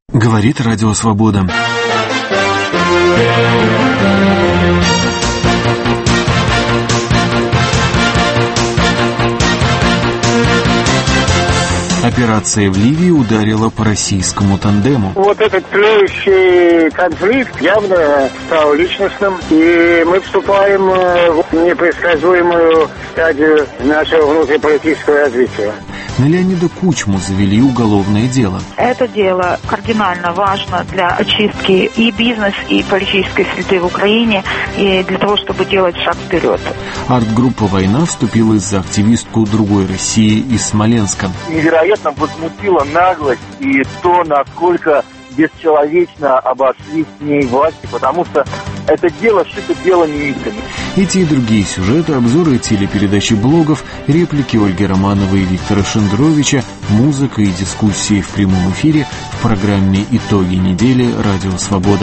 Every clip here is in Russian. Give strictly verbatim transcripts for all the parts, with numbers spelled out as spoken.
Говорит Радио Свобода. Операция в Ливии ударила по российскому тандему. Вот этот тлеющий конфликт явно стал личностным, и мы вступаем в непредсказуемую стадию нашего внутриполитического развития. На Леонида Кучму завели уголовное дело. Это дело кардинально важно для очистки и бизнес, и политической среды в Украине, и для того, чтобы делать шаг вперед. Арт-группа «Война» вступилась за активистку «Другой России» из Смоленска. Невероятно возмутила наглость и то, насколько бесчеловечно обошлись с ней власти, потому что это дело шито белыми нитками. Эти и другие сюжеты, обзоры телепередачи, блогов, реплики Ольги Романовой и Виктора Шендеровича, музыка и дискуссии в прямом эфире в программе «Итоги недели» Радио Свобода.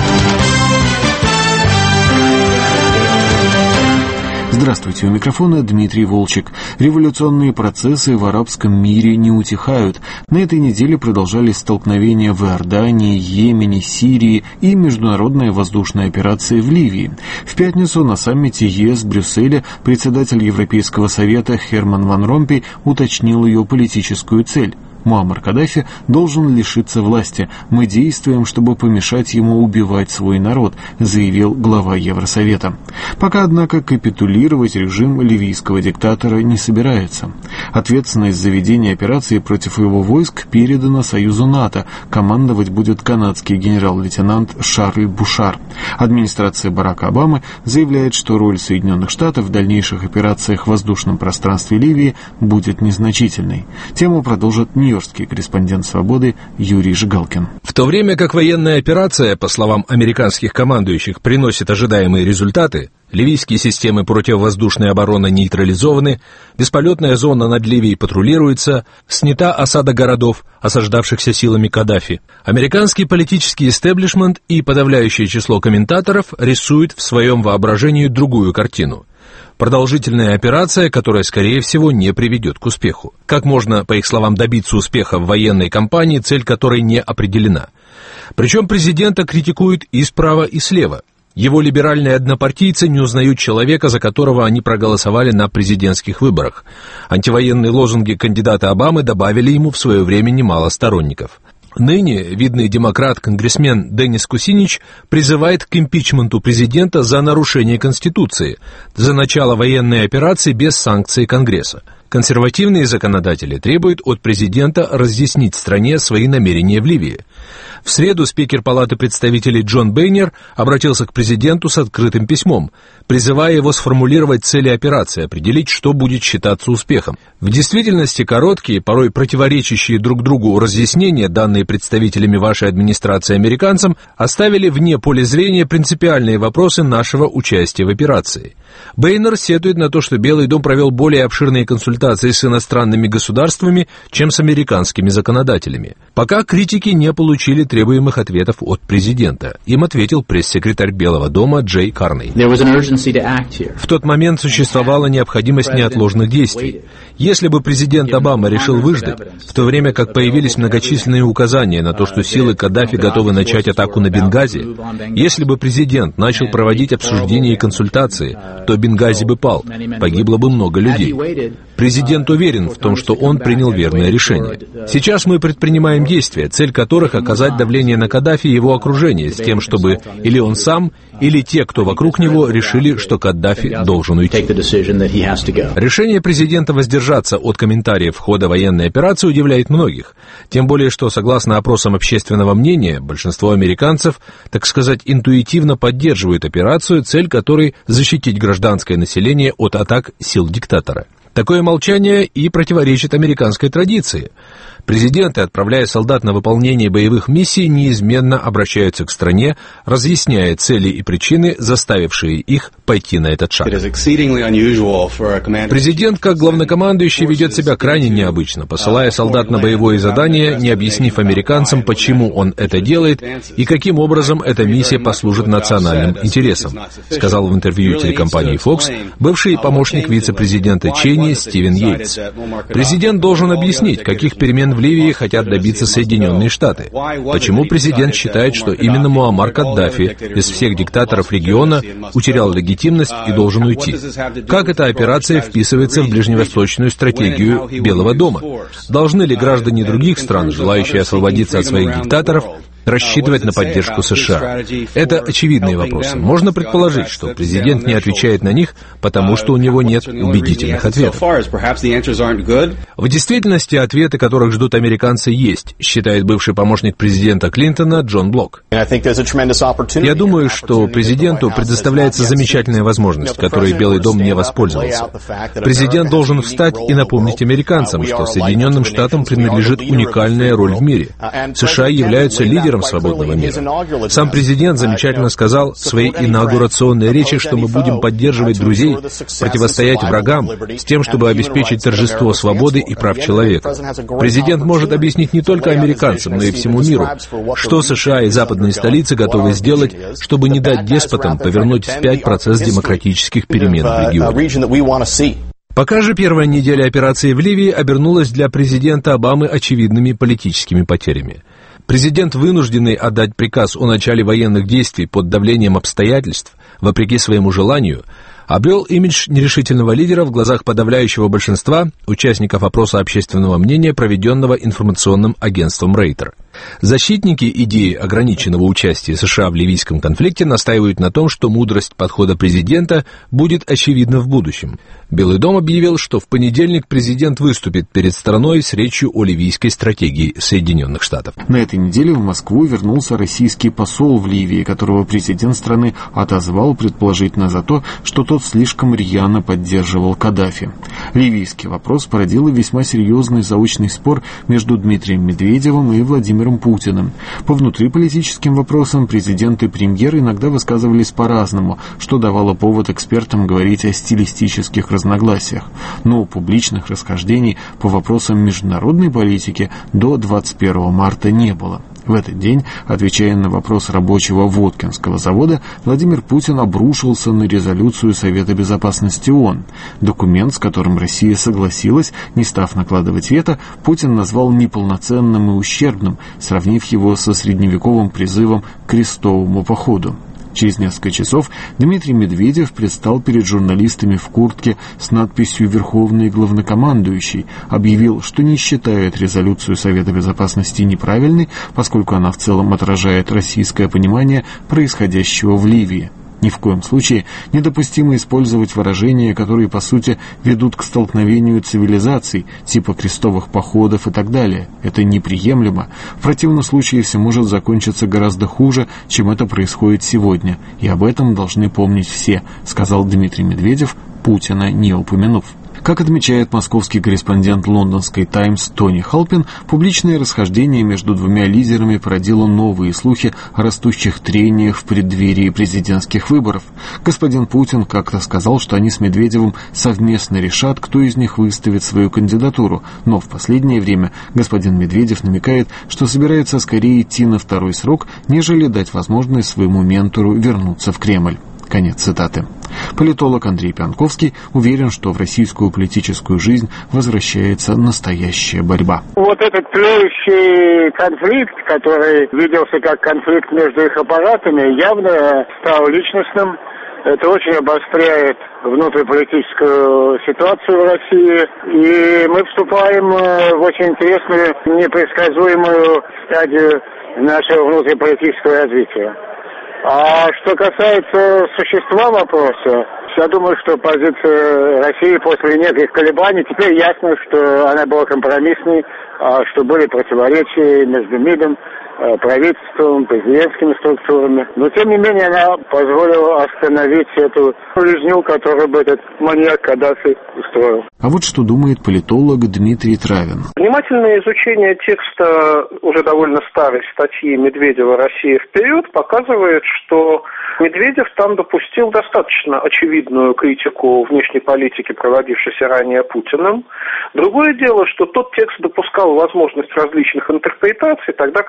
Здравствуйте, у микрофона Дмитрий Волчек. Революционные процессы в арабском мире не утихают. На этой неделе продолжались столкновения в Иордании, Йемене, Сирии и международная воздушная операция в Ливии. В пятницу на саммите ЕС в Брюсселе председатель Европейского совета Херман ван Ромпей уточнил ее политическую цель. Муаммар Каддафи должен лишиться власти. Мы действуем, чтобы помешать ему убивать свой народ, заявил глава Евросовета. Пока, однако, капитулировать режим ливийского диктатора не собирается. Ответственность за ведение операции против его войск передана Союзу НАТО. Командовать будет канадский генерал-лейтенант Шарль Бушар. Администрация Барака Обамы заявляет, что роль Соединенных Штатов в дальнейших операциях в воздушном пространстве Ливии будет незначительной. Тему продолжит Нью Нью-Йоркский корреспондент «Свободы» Юрий Жигалкин. В то время как военная операция, по словам американских командующих, приносит ожидаемые результаты, ливийские системы противовоздушной обороны нейтрализованы, бесполетная зона над Ливией патрулируется, снята осада городов, осаждавшихся силами Каддафи. Американский политический истеблишмент и подавляющее число комментаторов рисуют в своем воображении другую картину. Продолжительная операция, которая, скорее всего, не приведет к успеху. Как можно, по их словам, добиться успеха в военной кампании, цель которой не определена? Причем президента критикуют и справа, и слева. Его либеральные однопартийцы не узнают человека, за которого они проголосовали на президентских выборах. Антивоенные лозунги кандидата Обамы добавили ему в свое время немало сторонников. Ныне видный демократ-конгрессмен Деннис Кусинич призывает к импичменту президента за нарушение Конституции, за начало военной операции без санкций Конгресса. Консервативные законодатели требуют от президента разъяснить стране свои намерения в Ливии. В среду спикер Палаты представителей Джон Бейнер обратился к президенту с открытым письмом, призывая его сформулировать цели операции, определить, что будет считаться успехом. В действительности короткие, порой противоречащие друг другу разъяснения, данные представителями вашей администрации американцам, оставили вне поля зрения принципиальные вопросы нашего участия в операции. Бейнер сетует на то, что Белый дом провел более обширные консультации с иностранными государствами, чем с американскими законодателями. Пока критики не получили требуемых ответов от президента. Им ответил пресс-секретарь Белого дома Джей Карни. В тот момент существовала необходимость неотложных действий. Если бы президент Обама решил выждать, в то время как появились многочисленные указания на то, что силы Каддафи готовы начать атаку на Бенгази, если бы президент начал проводить обсуждения и консультации, то Бенгази бы пал, погибло бы много людей. Президент уверен в том, что он принял верное решение. Сейчас мы предпринимаем действия, цель которых оказать давление на Каддафи и его окружение, с тем, чтобы или он сам, или те, кто вокруг него, решили, что Каддафи должен уйти. Решение президента воздержаться от комментариев хода военной операции удивляет многих. Тем более, что, согласно опросам общественного мнения, большинство американцев, так сказать, интуитивно поддерживают операцию, цель которой — защитить гражданское население от атак сил диктатора. Такое молчание и противоречит американской традиции. Президенты, отправляя солдат на выполнение боевых миссий, неизменно обращаются к стране, разъясняя цели и причины, заставившие их пойти на этот шаг. Президент, как главнокомандующий, ведет себя крайне необычно, посылая солдат на боевое задание, не объяснив американцам, почему он это делает и каким образом эта миссия послужит национальным интересам, сказал в интервью телекомпании Fox бывший помощник вице-президента Чейни Стивен Йейтс. Президент должен объяснить, каких перемен перемен в Ливии хотят добиться Соединенные Штаты? Почему президент считает, что именно Муаммар Каддафи из всех диктаторов региона утерял легитимность и должен уйти? Как эта операция вписывается в ближневосточную стратегию Белого дома? Должны ли граждане других стран, желающие освободиться от своих диктаторов, рассчитывать на поддержку США? Это очевидные вопросы. Можно предположить, что президент не отвечает на них, потому что у него нет убедительных ответов. В действительности, ответы, которых ждут американцы, есть, считает бывший помощник президента Клинтона Джон Блок. Я думаю, что президенту предоставляется замечательная возможность, которой Белый дом не воспользовался. Президент должен встать и напомнить американцам, что Соединенным Штатам принадлежит уникальная роль в мире. США являются лидером свободного мира. Сам президент замечательно сказал в своей инаугурационной речи, что мы будем поддерживать друзей, противостоять врагам, с тем, чтобы обеспечить торжество свободы и прав человека. Президент может объяснить не только американцам, но и всему миру, что США и западные столицы готовы сделать, чтобы не дать деспотам повернуть вспять процесс демократических перемен в регионе. Пока же первая неделя операции в Ливии обернулась для президента Обамы очевидными политическими потерями. Президент, вынужденный отдать приказ о начале военных действий под давлением обстоятельств, вопреки своему желанию, обрел имидж нерешительного лидера в глазах подавляющего большинства участников опроса общественного мнения, проведенного информационным агентством Рейтер. Защитники идеи ограниченного участия США в ливийском конфликте настаивают на том, что мудрость подхода президента будет очевидна в будущем. Белый дом объявил, что в понедельник президент выступит перед страной с речью о ливийской стратегии Соединенных Штатов. На этой неделе в Москву вернулся российский посол в Ливии, которого президент страны отозвал предположительно за то, что тот слишком рьяно поддерживал Каддафи. Ливийский вопрос породил весьма серьезный заочный спор между Дмитрием Медведевым и Владимиром Путиным. По внутриполитическим вопросам президент и премьер иногда высказывались по-разному, что давало повод экспертам говорить о стилистических разногласиях. Но публичных расхождений по вопросам международной политики до двадцать первого марта не было. В этот день, отвечая на вопрос рабочего Воткинского завода, Владимир Путин обрушился на резолюцию Совета Безопасности ООН. Документ, с которым Россия согласилась, не став накладывать вето, Путин назвал неполноценным и ущербным, сравнив его со средневековым призывом к крестовому походу. Через несколько часов Дмитрий Медведев предстал перед журналистами в куртке с надписью «Верховный главнокомандующий», объявил, что не считает резолюцию Совета Безопасности неправильной, поскольку она в целом отражает российское понимание происходящего в Ливии. Ни в коем случае недопустимо использовать выражения, которые, по сути, ведут к столкновению цивилизаций, типа крестовых походов и так далее. Это неприемлемо. В противном случае все может закончиться гораздо хуже, чем это происходит сегодня. И об этом должны помнить все, сказал Дмитрий Медведев, Путина не упомянув. Как отмечает московский корреспондент лондонской «Таймс» Тони Халпин, публичное расхождение между двумя лидерами породило новые слухи о растущих трениях в преддверии президентских выборов. Господин Путин как-то сказал, что они с Медведевым совместно решат, кто из них выставит свою кандидатуру, но в последнее время господин Медведев намекает, что собирается скорее идти на второй срок, нежели дать возможность своему ментору вернуться в Кремль. Конец цитаты. Политолог Андрей Пьянковский уверен, что в российскую политическую жизнь возвращается настоящая борьба. Вот этот тлеющий конфликт, который виделся как конфликт между их аппаратами, явно стал личностным. Это очень обостряет внутриполитическую ситуацию в России. И мы вступаем в очень интересную, непредсказуемую стадию нашего внутриполитического развития. А что касается существа вопроса, я думаю, что позиция России после неких колебаний, теперь ясно, что она была компромиссной, что были противоречия между МИДом, правительством, президентскими структурами. Но, тем не менее, она позволила остановить эту резню, которую бы этот маньяк Каддафи устроил. А вот что думает политолог Дмитрий Травин. Внимательное изучение текста уже довольно старой статьи Медведева «Россия вперед» показывает, что Медведев там допустил достаточно очевидную критику внешней политики, проводившейся ранее Путиным. Другое дело, что тот текст допускал возможность различных интерпретаций, тогда как заявление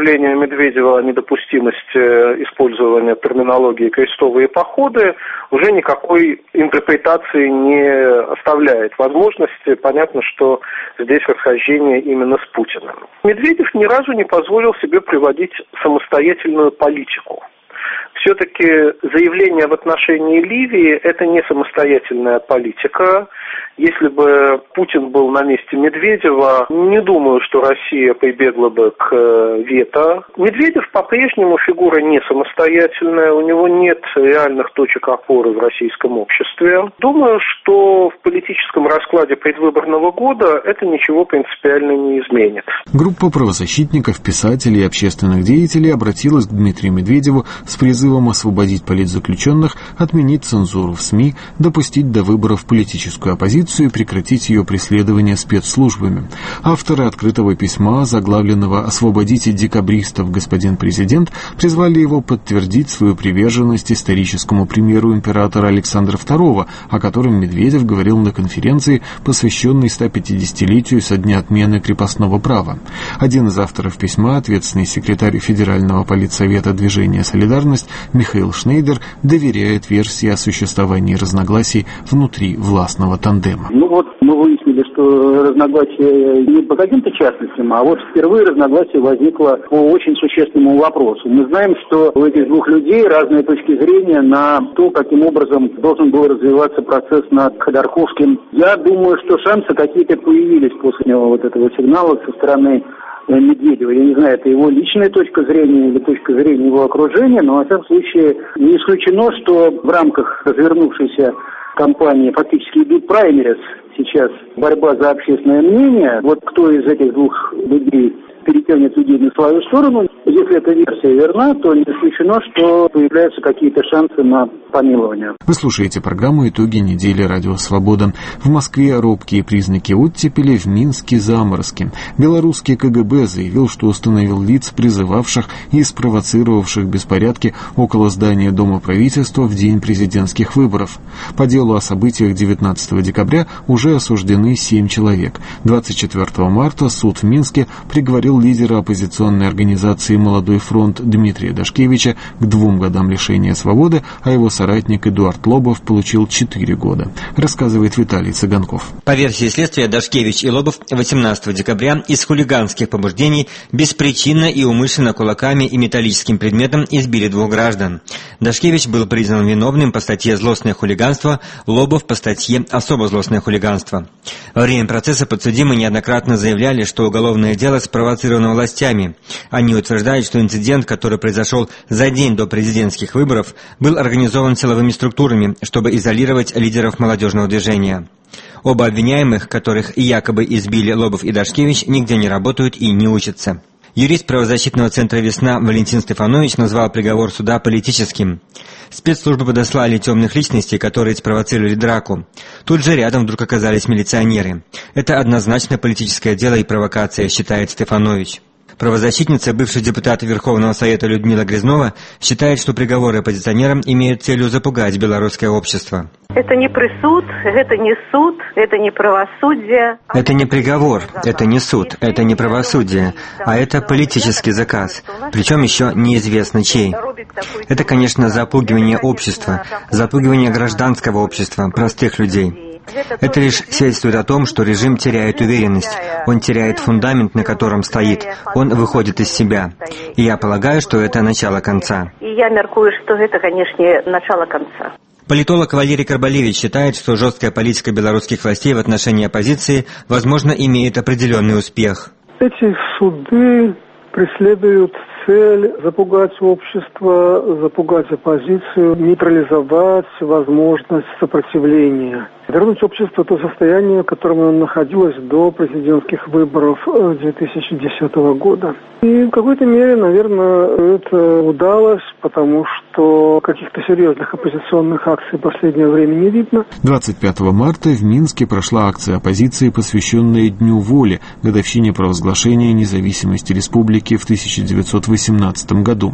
заявлению Медведева о недопустимости использования терминологии «крестовые походы» уже никакой интерпретации не оставляет возможности. Понятно, что здесь расхождение именно с Путиным. Медведев ни разу не позволил себе приводить самостоятельную политику. Все-таки заявление в отношении Ливии – это не самостоятельная политика. Если бы Путин был на месте Медведева, не думаю, что Россия прибегла бы к вето. Медведев по-прежнему фигура не самостоятельная, у него нет реальных точек опоры в российском обществе. Думаю, что в политическом раскладе предвыборного года это ничего принципиально не изменит. Группа правозащитников, писателей и общественных деятелей обратилась к Дмитрию Медведеву с призывом освободить политзаключенных, отменить цензуру в СМИ, допустить до выборов политическую оппозицию и прекратить ее преследование спецслужбами. Авторы открытого письма, заглавленного «Освободите декабристов, господин президент», призвали его подтвердить свою приверженность историческому примеру императора Александра второго, о котором Медведев говорил на конференции, посвященной сто пятидесятилетию со дня отмены крепостного права. Один из авторов письма, ответственный секретарь Федерального политсовета движения «Солидарность» Михаил Шнейдер, доверяет версии о существовании разногласий внутри властного тандема. Ну вот мы выяснили, что разногласия не по каким-то частностям, а вот впервые разногласие возникло по очень существенному вопросу. Мы знаем, что у этих двух людей разные точки зрения на то, каким образом должен был развиваться процесс над Ходорковским. Я думаю, что шансы какие-то появились после вот этого сигнала со стороны Медведева. Я не знаю, это его личная точка зрения или точка зрения его окружения, но, во всяком случае, не исключено, что в рамках развернувшейся кампании фактически идут праймерис, сейчас борьба за общественное мнение. Вот кто из этих двух людей перетянет людей на свою сторону. Если эта версия верна, то не исключено, что появляются какие-то шансы на помилование. Вы слушаете программу «Итоги недели. Радио Свобода». В Москве робкие признаки оттепели, в Минске заморозки. Белорусский ка гэ бэ заявил, что установил лиц, призывавших и спровоцировавших беспорядки около здания Дома правительства в день президентских выборов. По делу о событиях девятнадцатого декабря уже осуждены семь человек. двадцать четвёртого марта суд в Минске приговорил лидера оппозиционной организации «Молодой фронт» Дмитрия Дашкевича к двум годам лишения свободы, а его соратник Эдуард Лобов получил четыре года, рассказывает Виталий Цыганков. По версии следствия, Дашкевич и Лобов восемнадцатого декабря из хулиганских побуждений беспричинно и умышленно кулаками и металлическим предметом избили двух граждан. Дашкевич был признан виновным по статье «Злостное хулиганство», Лобов по статье «Особо злостное хулиганство». Во время процесса подсудимые неоднократно заявляли, что уголовное дело спровоцировано властями. Они утверждают, что инцидент, который произошел за день до президентских выборов, был организован силовыми структурами, чтобы изолировать лидеров молодежного движения. Оба обвиняемых, которых якобы избили Лобов и Дашкевич, нигде не работают и не учатся. Юрист правозащитного центра «Весна» Валентин Стефанович назвал приговор суда политическим. Спецслужбы подослали темных личностей, которые спровоцировали драку. Тут же рядом вдруг оказались милиционеры. Это однозначно политическое дело и провокация, считает Стефанович. Правозащитница, бывший депутат Верховного Совета Людмила Грязнова, считает, что приговоры оппозиционерам имеют целью запугать белорусское общество. Это не присуд, это не суд, это не правосудие. Это не приговор, это не суд, это не правосудие, а это политический заказ, причем еще неизвестно чей. Это, конечно, запугивание общества, запугивание гражданского общества, простых людей. Это лишь свидетельствует о том, что режим теряет уверенность, он теряет фундамент, на котором стоит, он выходит из себя. И я полагаю, что это начало конца. И я меркую, что это, конечно, начало конца. Политолог Валерий Карбалевич считает, что жесткая политика белорусских властей в отношении оппозиции, возможно, имеет определенный успех. Эти суды преследуют цель запугать общество, запугать оппозицию, нейтрализовать возможность сопротивления. Вернуть общество в то состояние, в котором оно находилось до президентских выборов две тысячи десятого года. И в какой-то мере, наверное, это удалось, потому что каких-то серьезных оппозиционных акций в последнее время не видно. двадцать пятого марта в Минске прошла акция оппозиции, посвященная Дню воли, годовщине провозглашения независимости республики в тысяча девятьсот восемнадцатом году.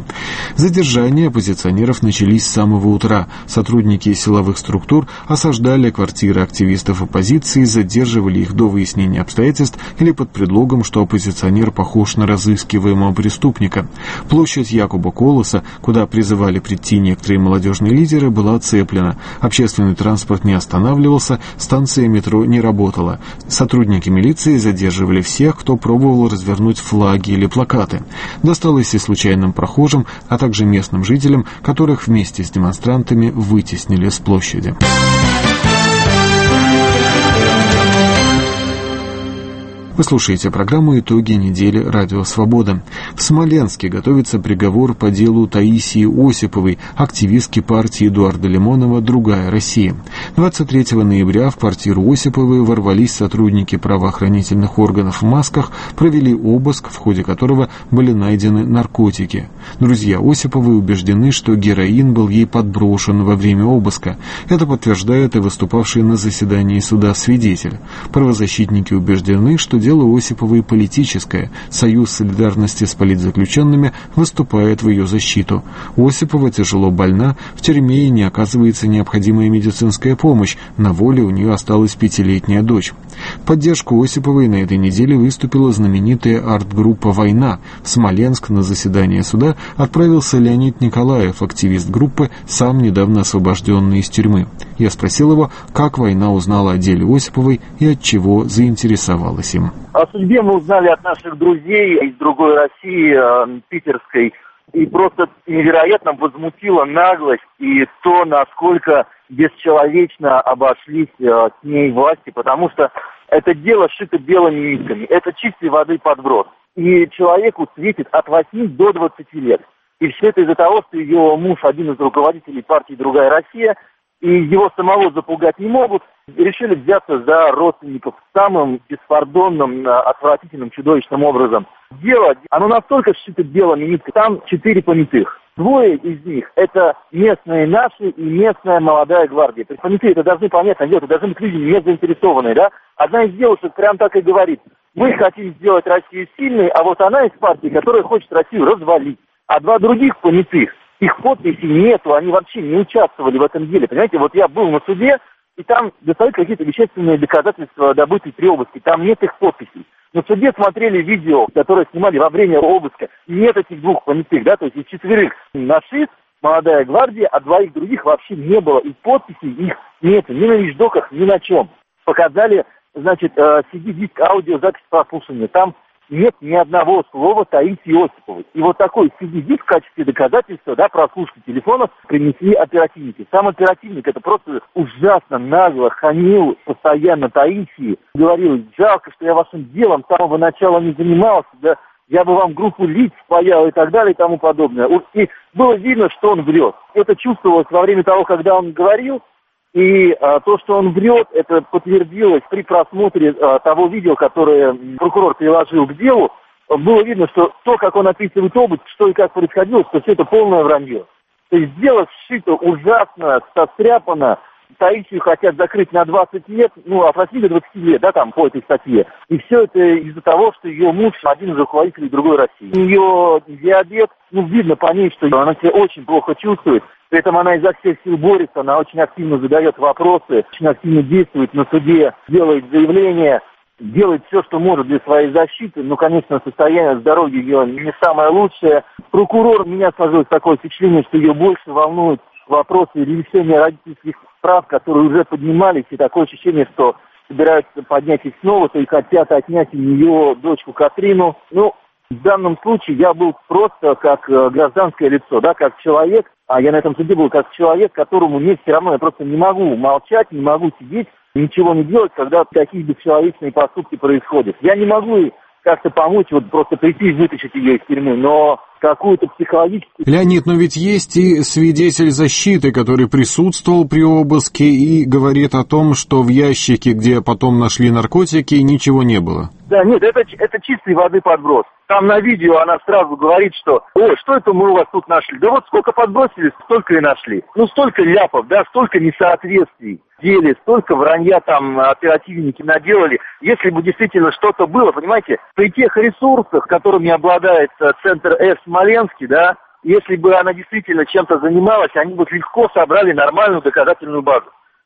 Задержания оппозиционеров начались с самого утра. Сотрудники силовых структур осаждали квартиры квартиры активистов оппозиции, задерживали их до выяснения обстоятельств или под предлогом, что оппозиционер похож на разыскиваемого преступника. Площадь Якуба Колоса, куда призывали прийти некоторые молодежные лидеры, была оцеплена. Общественный транспорт не останавливался, станция метро не работала. Сотрудники милиции задерживали всех, кто пробовал развернуть флаги или плакаты. Досталось и случайным прохожим, а также местным жителям, которых вместе с демонстрантами вытеснили с площади. Вы слушаете программу «Итоги недели. Радио Свобода». В Смоленске готовится приговор по делу Таисии Осиповой, активистки партии Эдуарда Лимонова «Другая Россия». двадцать третьего ноября в квартиру Осиповой ворвались сотрудники правоохранительных органов в масках, провели обыск, в ходе которого были найдены наркотики. Друзья Осиповой убеждены, что героин был ей подброшен во время обыска. Это подтверждает и выступавший на заседании суда свидетель. Правозащитники убеждены, что дело Осиповой политическое. Союз солидарности с политзаключенными выступает в ее защиту. Осипова тяжело больна, в тюрьме ей не оказывается необходимая медицинская помощь, на воле у нее осталась пятилетняя дочь. В поддержку Осиповой на этой неделе выступила знаменитая арт-группа «Война». В Смоленск на заседание суда отправился Леонид Николаев, активист группы, сам недавно освобожденный из тюрьмы. Я спросил его, как «Война» узнала о деле Осиповой и от чего заинтересовалась им. О судьбе мы узнали от наших друзей из «Другой России», э, питерской, и просто невероятно возмутила наглость и то, насколько бесчеловечно обошлись э, с ней власти, потому что это дело шито белыми нитками, это чистой воды подброс. И человеку светит от восьми до двадцати лет. И все это из-за того, что ее муж, один из руководителей партии «Другая Россия», и его самого запугать не могут, решили взяться за родственников самым беспардонным, отвратительным, чудовищным образом. Дело, оно настолько сшито белыми нитками, там четыре понятых. Двое из них – это местные наши и местная молодая гвардия. Понятые это должны понятно делать, это должны быть люди не заинтересованные, да? Одна из девушек прям так и говорит: мы хотим сделать Россию сильной, а вот она из партии, которая хочет Россию развалить. А два других понятых, их подписей нету, они вообще не участвовали в этом деле. Понимаете, вот я был на суде, и там достают какие-то вещественные доказательства, добытые при обыске, там нет их подписей. На суде смотрели видео, которое снимали во время обыска, нет этих двух понятых, да, то есть из четверых наши, молодая гвардия, а двоих других вообще не было, и подписей их нет, ни на вещдоках, ни на чем. Показали, значит, си ди-диск, аудиозапись прослушивания, там нет ни одного слова Таисии Осиповой. И вот такой си ди-диск в качестве доказательства, да, прослушки телефонов принесли оперативники. Сам оперативник это просто ужасно нагло хамил постоянно Таисии. Говорил: жалко, что я вашим делом с самого начала не занимался, да, я бы вам группу лиц спаял и так далее и тому подобное. И было видно, что он врет. Это чувствовалось во время того, когда он говорил. И а, то, что он врет, это подтвердилось при просмотре а, того видео, которое прокурор приложил к делу. Было видно, что то, как он описывает обыск, что и как происходило, что все это полное вранье. То есть дело сшито ужасно, состряпано. Таисию хотят закрыть на двадцать лет, ну, от восьми до двадцати лет, да, там, по этой статье. И все это из-за того, что ее муж один из руководителей «Другой России». У нее диабет, ну, видно по ней, что она себя очень плохо чувствует. При этом она изо всех сил борется, она очень активно задает вопросы, очень активно действует на суде, делает заявления, делает все, что может для своей защиты. Но, конечно, состояние здоровья ее не самое лучшее. Прокурор, у меня сложилось такое впечатление, что ее больше волнует вопросы решения родительских прав, которые уже поднимались, и такое ощущение, что собираются поднять их снова, то и хотят отнять у нее дочку Катрину. Ну, в данном случае я был просто как гражданское лицо, да, как человек, а я на этом суде был как человек, которому мне все равно, я просто не могу молчать, не могу сидеть, ничего не делать, когда такие бесчеловечные поступки происходят. Я не могу как-то помочь, вот просто прийти и вытащить ее из тюрьмы, но какую-то психологическую... Леонид, но ведь есть и свидетель защиты, который присутствовал при обыске и говорит о том, что в ящике, где потом нашли наркотики, ничего не было. Да, нет, это, это чистой воды подброс. Там на видео она сразу говорит, что: ой, что это мы у вас тут нашли? Да вот сколько подбросили, столько и нашли. Ну, столько ляпов, да, столько несоответствий в деле, столько вранья там оперативники наделали. Если бы действительно что-то было, понимаете, при тех ресурсах, которыми обладает Центр F в Смоленске, да, если бы она действительно чем-то занималась, они бы легко собрали нормальную доказательную базу.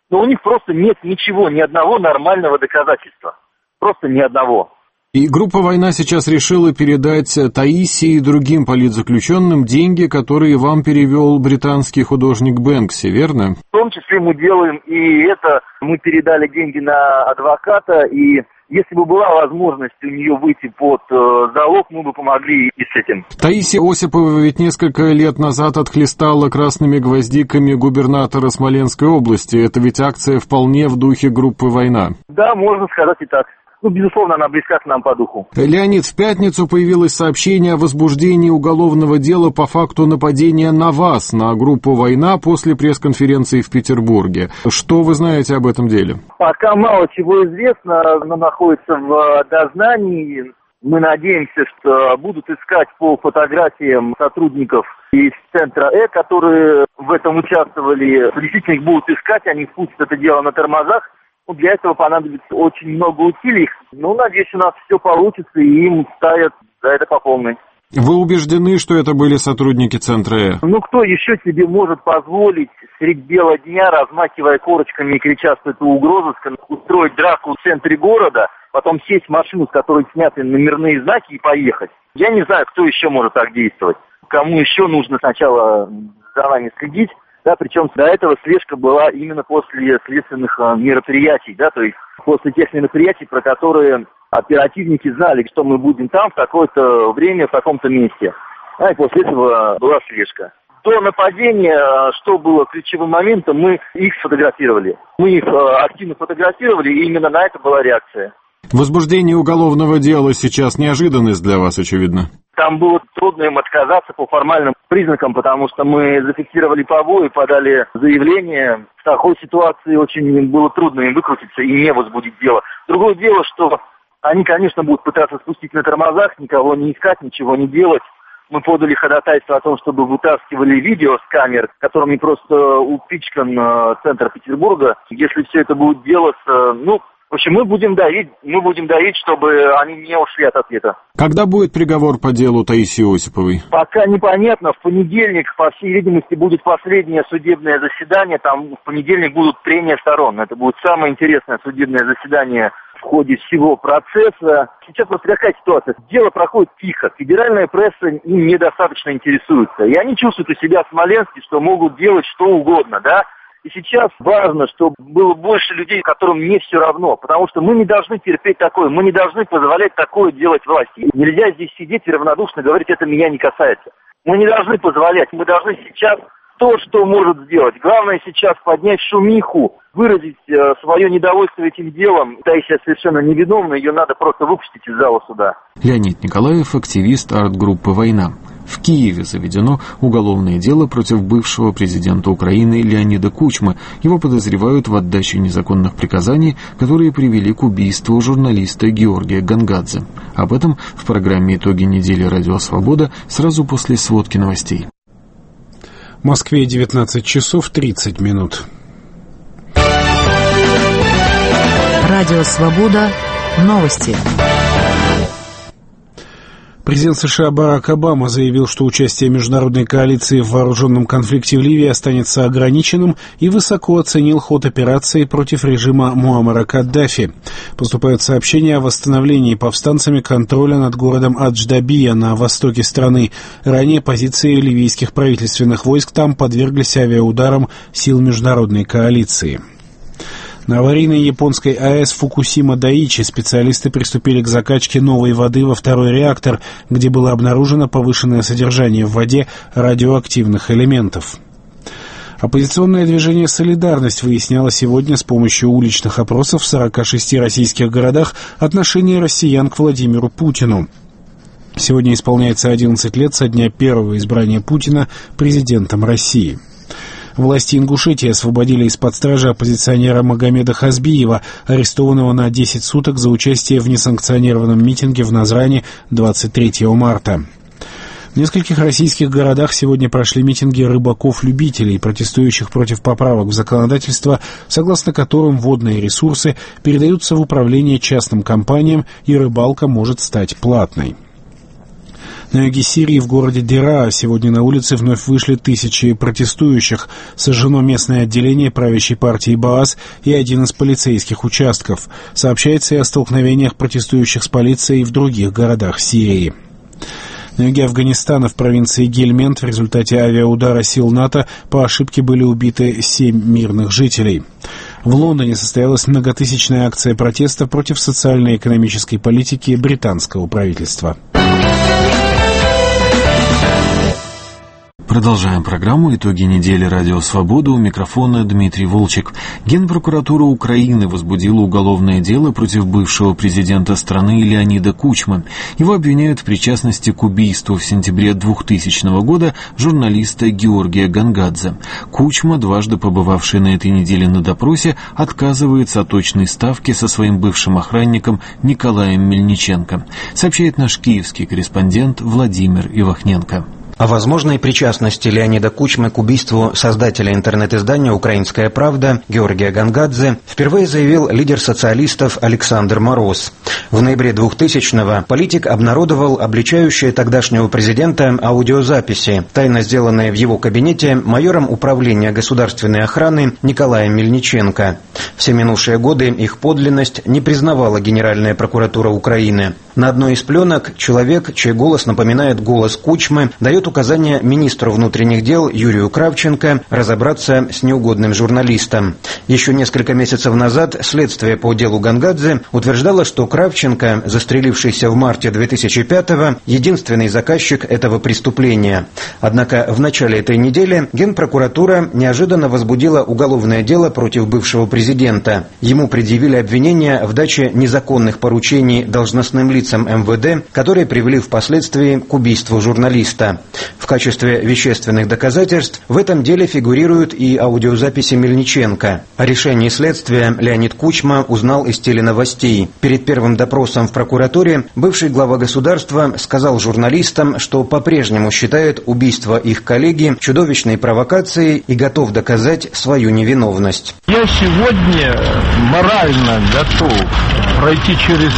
но у них просто нет ничего, ни одного нормального доказательства. Просто ни одного. И группа «Война» сейчас решила передать Таисии и другим политзаключенным деньги, которые вам перевел британский художник Бэнкси, верно? В том числе мы делаем и это. Мы передали деньги на адвоката, и если бы была возможность у нее выйти под э, залог, мы бы помогли и с этим. Таисия Осипова ведь несколько лет назад отхлестала красными гвоздиками губернатора Смоленской области. Это ведь акция вполне в духе группы «Война». Да, можно сказать и так. Ну, безусловно, она близка к нам по духу. Леонид, в пятницу появилось сообщение о возбуждении уголовного дела по факту нападения на вас, на группу «Война», после пресс-конференции в Петербурге. Что вы знаете об этом деле? Пока мало чего известно, оно находится в дознании. Мы надеемся, что будут искать по фотографиям сотрудников из центра Э, которые в этом участвовали. Действительно, их будут искать, они спустят это дело на тормозах. Ну, для этого понадобится очень много усилий. Ну, надеюсь, у нас все получится, и им ставят за это по полной. Вы убеждены, что это были сотрудники центра Э? Ну, кто еще себе может позволить средь бела дня, размахивая корочками и крича, что это угрозыска, устроить драку в центре города, потом сесть в машину, с которой сняты номерные знаки, и поехать? Я не знаю, кто еще может так действовать. Кому еще нужно сначала за вами следить. Да, причем до этого слежка была именно после следственных а, мероприятий, да, то есть после тех мероприятий, про которые оперативники знали, что мы будем там в такое-то время, в таком-то месте. А, и после этого была слежка. До нападения, что было ключевым моментом, мы их сфотографировали. Мы их а, активно фотографировали, и именно на это была реакция. Возбуждение уголовного дела сейчас неожиданность для вас, очевидно. Там было трудно им отказаться по формальным признакам, потому что мы зафиксировали побои, подали заявление. В такой ситуации очень было трудно им выкрутиться и не возбудить дело. Другое дело, что они, конечно, будут пытаться спустить на тормозах, никого не искать, ничего не делать. Мы подали ходатайство о том, чтобы вытаскивали видео с камер, которыми просто упичкан центр Петербурга. Если все это будет делаться, ну... В общем, мы будем давить, мы будем давить, чтобы они не ушли от ответа. Когда будет приговор по делу Таисии Осиповой? Пока непонятно. В понедельник, по всей видимости, будет последнее судебное заседание. Там в понедельник будут прения сторон. Это будет самое интересное судебное заседание в ходе всего процесса. Сейчас вот какая ситуация? Дело проходит тихо. Федеральная пресса им недостаточно интересуется. И они чувствуют у себя в Смоленске, что могут делать что угодно, да? И сейчас важно, чтобы было больше людей, которым не все равно, потому что мы не должны терпеть такое, мы не должны позволять такое делать власти. Нельзя здесь сидеть и равнодушно говорить, это меня не касается. Мы не должны позволять, мы должны сейчас то, что может сделать. Главное сейчас поднять шумиху, выразить э, свое недовольство этим делом. Таисия совершенно невиновна, ее надо просто выпустить из зала суда. Леонид Николаев, активист арт-группы «Война». В Киеве заведено уголовное дело против бывшего президента Украины Леонида Кучмы. Его подозревают в отдаче незаконных приказаний, которые привели к убийству журналиста Георгия Гангадзе. Об этом в программе «Итоги недели. Радио Свобода» сразу после сводки новостей. В Москве девятнадцать часов тридцать минут. Радио Свобода. Новости. Президент США Барак Обама заявил, что участие международной коалиции в вооруженном конфликте в Ливии останется ограниченным, и высоко оценил ход операции против режима Муаммара Каддафи. Поступают сообщения о восстановлении повстанцами контроля над городом Адж-Дабия на востоке страны. Ранее позиции ливийских правительственных войск там подверглись авиаударам сил международной коалиции. На аварийной японской АЭС Фукусима-Дайичи специалисты приступили к закачке новой воды во второй реактор, где было обнаружено повышенное содержание в воде радиоактивных элементов. Оппозиционное движение «Солидарность» выясняло сегодня с помощью уличных опросов в сорока шести российских городах отношение россиян к Владимиру Путину. Сегодня исполняется одиннадцать лет со дня первого избрания Путина президентом России. Власти Ингушетии освободили из-под стражи оппозиционера Магомеда Хазбиева, арестованного на десять суток за участие в несанкционированном митинге в Назране двадцать третьего марта. В нескольких российских городах сегодня прошли митинги рыбаков-любителей, протестующих против поправок в законодательство, согласно которым водные ресурсы передаются в управление частным компаниям и рыбалка может стать платной. На юге Сирии, в городе Дераа, сегодня на улице вновь вышли тысячи протестующих. Сожжено местное отделение правящей партии Баас и один из полицейских участков. Сообщается и о столкновениях протестующих с полицией в других городах Сирии. На юге Афганистана, в провинции Гельмент, в результате авиаудара сил НАТО по ошибке были убиты семь мирных жителей. В Лондоне состоялась многотысячная акция протеста против социально-экономической политики британского правительства. Продолжаем программу «Итоги недели. Радио Свобода». У микрофона Дмитрий Волчек. Генпрокуратура Украины возбудила уголовное дело против бывшего президента страны Леонида Кучмы. Его обвиняют в причастности к убийству в сентябре двухтысячного года журналиста Георгия Гангадзе. Кучма, дважды побывавший на этой неделе на допросе, отказывается от точной ставки со своим бывшим охранником Николаем Мельниченко, сообщает наш киевский корреспондент Владимир Ивахненко. О возможной причастности Леонида Кучмы к убийству создателя интернет-издания «Украинская правда» Георгия Гангадзе впервые заявил лидер социалистов Александр Мороз. В ноябре двухтысячного политик обнародовал обличающие тогдашнего президента аудиозаписи, тайно сделанные в его кабинете майором управления государственной охраны Николаем Мельниченко. Все минувшие годы их подлинность не признавала Генеральная прокуратура Украины. На одной из пленок человек, чей голос напоминает голос Кучмы, дает указание министру внутренних дел Юрию Кравченко разобраться с неугодным журналистом. Еще несколько месяцев назад следствие по делу Гангадзе утверждало, что Кравченко, застрелившийся в марте две тысячи пятого, единственный заказчик этого преступления. Однако в начале этой недели Генпрокуратура неожиданно возбудила уголовное дело против бывшего президента. Ему предъявили обвинения в даче незаконных поручений должностным лицам эм вэ дэ, которые привели впоследствии к убийству журналиста. В качестве вещественных доказательств в этом деле фигурируют и аудиозаписи Мельниченко. О решении следствия Леонид Кучма узнал из теленовостей. Перед первым допросом в прокуратуре бывший глава государства сказал журналистам, что по-прежнему считает убийство их коллеги чудовищной провокацией и готов доказать свою невиновность. Я сегодня морально готов пройти через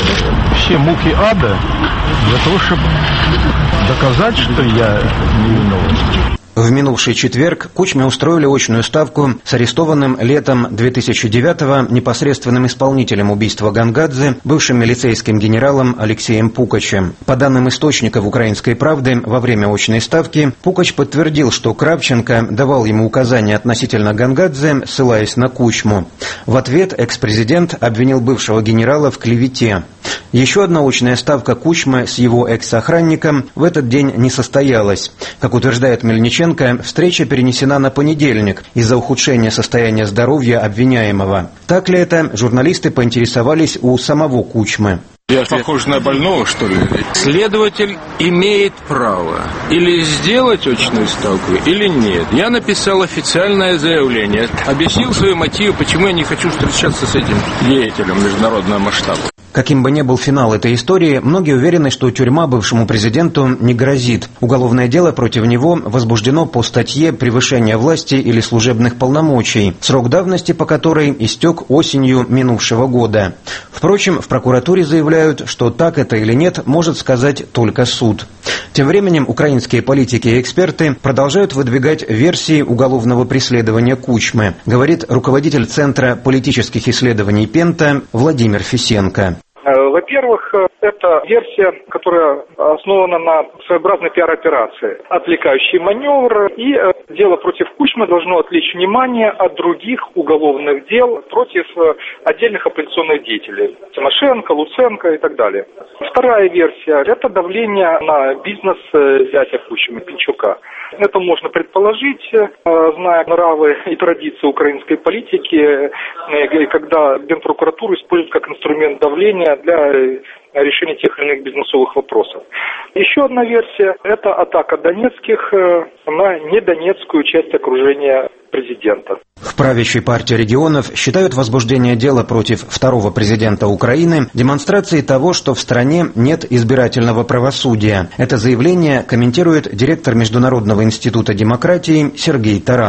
все муки ада для того, чтобы доказать, что я невиновен. В минувший четверг Кучме устроили очную ставку с арестованным летом две тысячи девятого непосредственным исполнителем убийства Гангадзе, бывшим милицейским генералом Алексеем Пукачем. По данным источников «Украинской правды», во время очной ставки Пукач подтвердил, что Кравченко давал ему указания относительно Гангадзе, ссылаясь на Кучму. В ответ экс-президент обвинил бывшего генерала в клевете. Еще одна очная ставка Кучмы с его экс-охранником в этот день не состоялась. Как утверждает Мельниченко, встреча перенесена на понедельник из-за ухудшения состояния здоровья обвиняемого. Так ли это, журналисты поинтересовались у самого Кучмы. Я похож на больного, что ли? Следователь имеет право или сделать очную ставку, или нет. Я написал официальное заявление, объяснил свои мотивы, почему я не хочу встречаться с этим деятелем международного масштаба. Каким бы ни был финал этой истории, многие уверены, что тюрьма бывшему президенту не грозит. Уголовное дело против него возбуждено по статье «Превышение власти или служебных полномочий», срок давности по которой истек осенью минувшего года. Впрочем, в прокуратуре заявляют, что так это или нет, может сказать только суд. Тем временем украинские политики и эксперты продолжают выдвигать версии уголовного преследования Кучмы, говорит руководитель Центра политических исследований Пента Владимир Фисенко. Во-первых, это версия, которая основана на своеобразной пиар-операции. Отвлекающий маневр, и дело против Кучмы должно отвлечь внимание от других уголовных дел против отдельных оппозиционных деятелей. Тимошенко, Луценко и так далее. Вторая версия – это давление на бизнес зятя Кучмы, Пинчука. Это можно предположить, зная нравы и традиции украинской политики, когда Генпрокуратуру используют как инструмент давления для решения тех или иных бизнесовых вопросов. Еще одна версия – это атака донецких на недонецкую часть окружения президента. В правящей партии регионов считают возбуждение дела против второго президента Украины демонстрацией того, что в стране нет избирательного правосудия. Это заявление комментирует директор Международного института демократии Сергей Таран.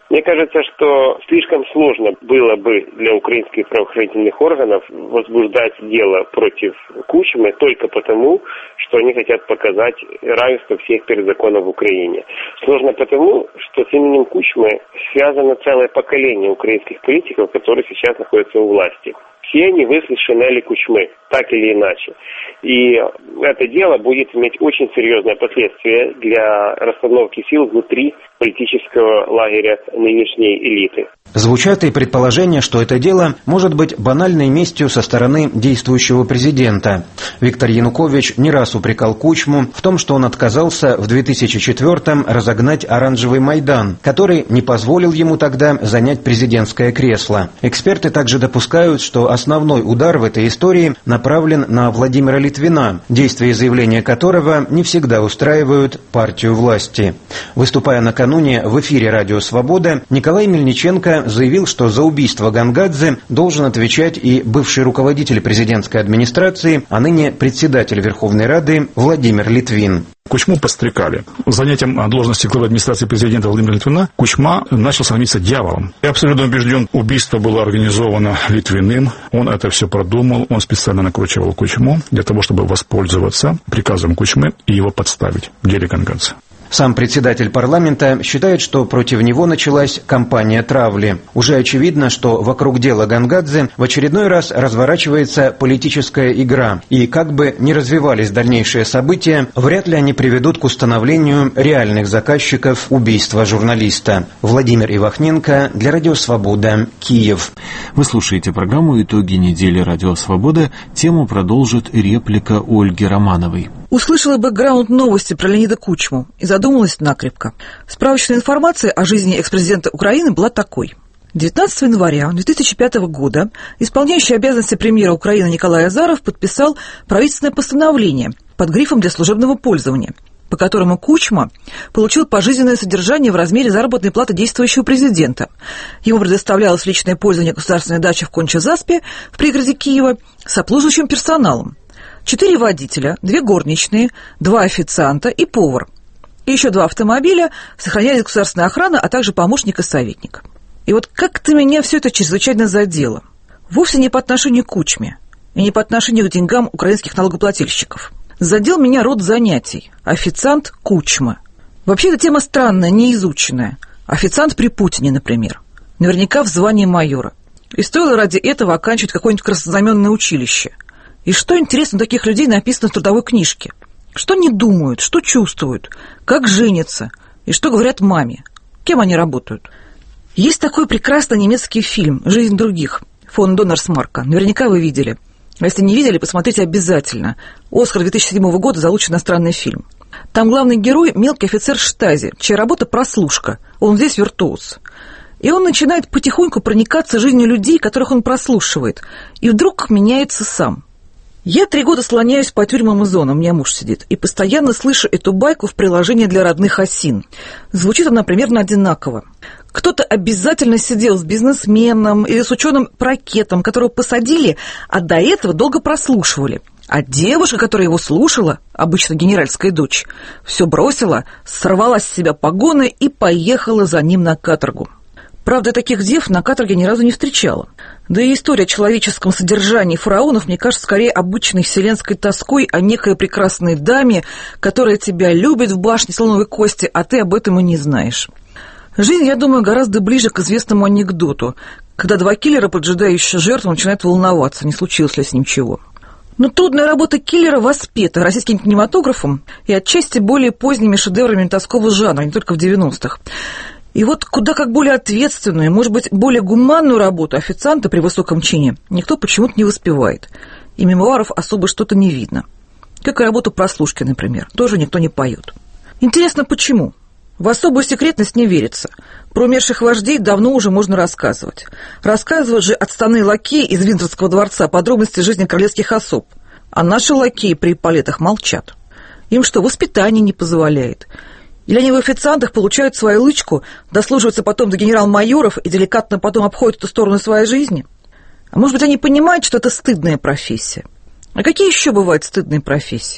Мне кажется, что слишком сложно было бы для украинских правоохранительных органов возбуждать дело против Кучмы только потому, что они хотят показать равенство всех перед законом в Украине. Сложно потому, что с именем Кучмы связано целое поколение украинских политиков, которые сейчас находятся у власти. Все они выросли с Шинели Кучмы, так или иначе. И это дело будет иметь очень серьезные последствия для расстановки сил внутри политического лагеря нынешней элиты. Звучат и предположения, что это дело может быть банальной местью со стороны действующего президента. Виктор Янукович не раз упрекал Кучму в том, что он отказался в две тысячи четвёртом разогнать оранжевый Майдан, который не позволил ему тогда занять президентское кресло. Эксперты также допускают, что основной удар в этой истории направлен на Владимира Литвина, действия и заявления которого не всегда устраивают партию власти. Выступая накануне в эфире «Радио Свобода», Николай Мельниченко заявил, что за убийство Гангадзе должен отвечать и бывший руководитель президентской администрации, а ныне председатель Верховной Рады Владимир Литвин. Кучму подстрекали. Занятием должности главы администрации президента Владимира Литвина Кучма начал становиться дьяволом. Я абсолютно убежден, убийство было организовано Литвиным. Он это все продумал, он специально накручивал Кучму для того, чтобы воспользоваться приказом Кучмы и его подставить в деле Гангадзе. Сам председатель парламента считает, что против него началась кампания травли. Уже очевидно, что вокруг дела Гангадзе в очередной раз разворачивается политическая игра. И как бы ни развивались дальнейшие события, вряд ли они приведут к установлению реальных заказчиков убийства журналиста. Владимир Ивахненко для Радио Свобода, Киев. Вы слушаете программу «Итоги недели Радио Свобода». Тему продолжит реплика Ольги Романовой. Услышала бэкграунд новости про Леонида Кучму и задумалась накрепко. Справочная информация о жизни экс-президента Украины была такой. девятнадцатого января две тысячи пятого года исполняющий обязанности премьера Украины Николай Азаров подписал правительственное постановление под грифом «Для служебного пользования», по которому Кучма получил пожизненное содержание в размере заработной платы действующего президента. Ему предоставлялось личное пользование государственной дачи в Конча-Заспе в пригороде Киева с обслуживающим персоналом. Четыре водителя, две горничные, два официанта и повар. И еще два автомобиля, сохранялись государственная охрана, а также помощник и советник. И вот как-то меня все это чрезвычайно задело. Вовсе не по отношению к Кучме и не по отношению к деньгам украинских налогоплательщиков. Задел меня род занятий. Официант Кучма. Вообще, эта тема странная, неизученная. Официант при Путине, например. Наверняка в звании майора. И стоило ради этого оканчивать какое-нибудь краснознаменное училище. И что, интересно, у таких людей написано в трудовой книжке? Что они думают, что чувствуют, как женятся и что говорят маме? Кем они работают? Есть такой прекрасный немецкий фильм «Жизнь других» фон Доннерсмарка. Наверняка вы видели. А если не видели, посмотрите обязательно. «Оскар» две тысячи седьмого года за лучший иностранный фильм. Там главный герой – мелкий офицер штази, чья работа – прослушка. Он здесь виртуоз. И он начинает потихоньку проникаться жизнью людей, которых он прослушивает. И вдруг меняется сам. Я три года слоняюсь по тюрьмам и зонам, у меня муж сидит, и постоянно слышу эту байку в приложении для родных осин. Звучит она примерно одинаково. Кто-то обязательно сидел с бизнесменом или с ученым-прокетом, которого посадили, а до этого долго прослушивали. А девушка, которая его слушала, обычно генеральская дочь, все бросила, сорвала с себя погоны и поехала за ним на каторгу. Правда, таких дев на каторге ни разу не встречала. Да и история о человеческом содержании фараонов, мне кажется, скорее обычной вселенской тоской о некой прекрасной даме, которая тебя любит в башне слоновой кости, а ты об этом и не знаешь. Жизнь, я думаю, гораздо ближе к известному анекдоту, когда два киллера, поджидающие жертву, начинают волноваться, не случилось ли с ним чего. Но трудная работа киллера воспета российским кинематографом и отчасти более поздними шедеврами такого жанра, не только в девяностых. И вот куда как более ответственную, может быть, более гуманную работу официанта при высоком чине никто почему-то не воспевает. И мемуаров особо что-то не видно. Как и работу прослушки, например, тоже никто не поет. Интересно, почему? В особую секретность не верится. Про умерших вождей давно уже можно рассказывать. Рассказывают же отставные лакеи из Виндзорского дворца подробности жизни королевских особ. А наши лакеи при эполетах молчат. Им что, воспитание не позволяет? Или они в официантах получают свою лычку, дослуживаются потом до генерал-майоров и деликатно потом обходят эту сторону своей жизни? А может быть, они понимают, что это стыдная профессия? А какие еще бывают стыдные профессии?